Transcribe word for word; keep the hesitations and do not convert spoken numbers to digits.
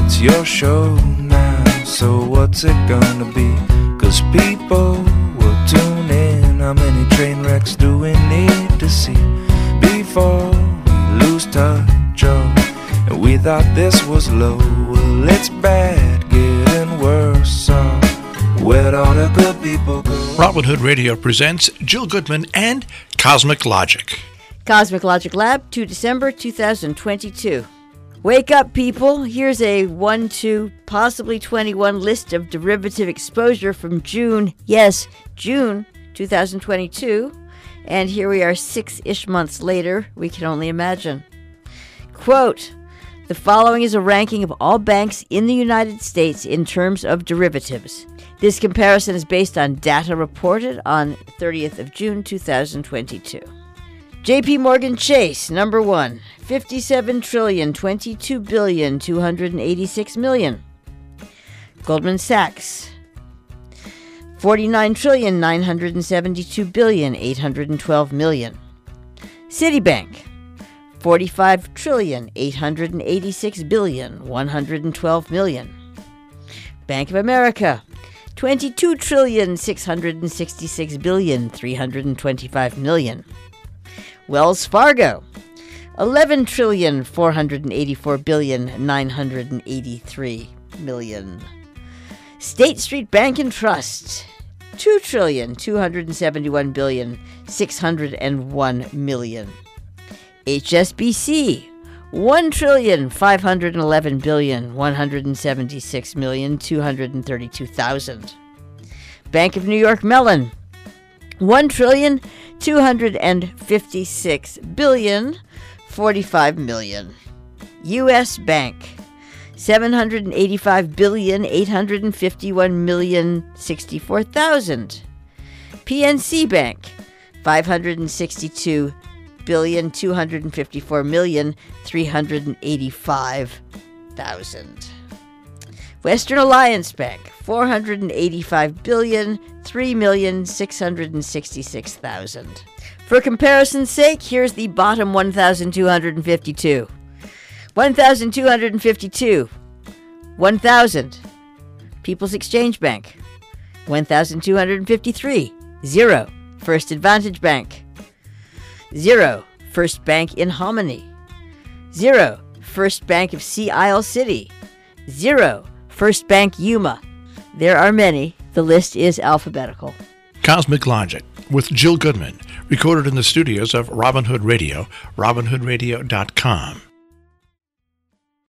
it's your show now, so what's it gonna be? Cause people will tune in. How many train wrecks do we need to see before we lose touch? Oh, and we thought this was low. Well, it's bad, getting worse. So where'd all the good people go? Robin Hood Radio presents Jill Goodman and Cosmic Logic. Cosmic Logic Lab to December two thousand twenty-two. Wake up, people. Here's a one to possibly twenty-one list of derivative exposure from June. Yes, June two thousand twenty-two. And here we are six-ish months later. We can only imagine. Quote, the following is a ranking of all banks in the United States in terms of derivatives. This comparison is based on data reported on thirtieth of June two thousand twenty-two. J P Morgan Chase, number one, fifty-seven trillion twenty-two billion two hundred eighty-six million. Goldman Sachs, forty-nine trillion nine hundred seventy-two billion eight hundred twelve million. Citibank, forty-five trillion eight hundred eighty-six billion one hundred twelve million. Bank of America, twenty-two trillion six hundred sixty-six billion three hundred twenty-five million. Wells Fargo, eleven trillion four hundred eighty-four billion nine hundred eighty-three million. State Street Bank and Trust, two trillion two hundred seventy-one billion six hundred one million. H S B C, one trillion five hundred eleven billion one hundred seventy-six million two hundred thirty-two thousand. Bank of New York Mellon, one trillion two hundred fifty-six billion forty-five million. U S Bank, seven hundred eighty-five billion eight hundred fifty-one million sixty-four thousand. P N C Bank, five hundred sixty-two billion two hundred fifty-four million three hundred eighty-five thousand. Western Alliance Bank, four hundred eighty-five billion three million six hundred sixty-six thousand. For comparison's sake, here's the bottom one thousand two hundred fifty-two. one thousand two hundred fifty-two. one thousand. People's Exchange Bank. one thousand two hundred fifty-three. Zero. First Advantage Bank. Zero. First Bank in Hominy. Zero. First Bank of Sea Isle City. Zero. First Bank Yuma. There are many. The list is alphabetical. Cosmic Logic with Jill Goodman, recorded in the studios of Robin Hood Radio, robin hood radio dot com.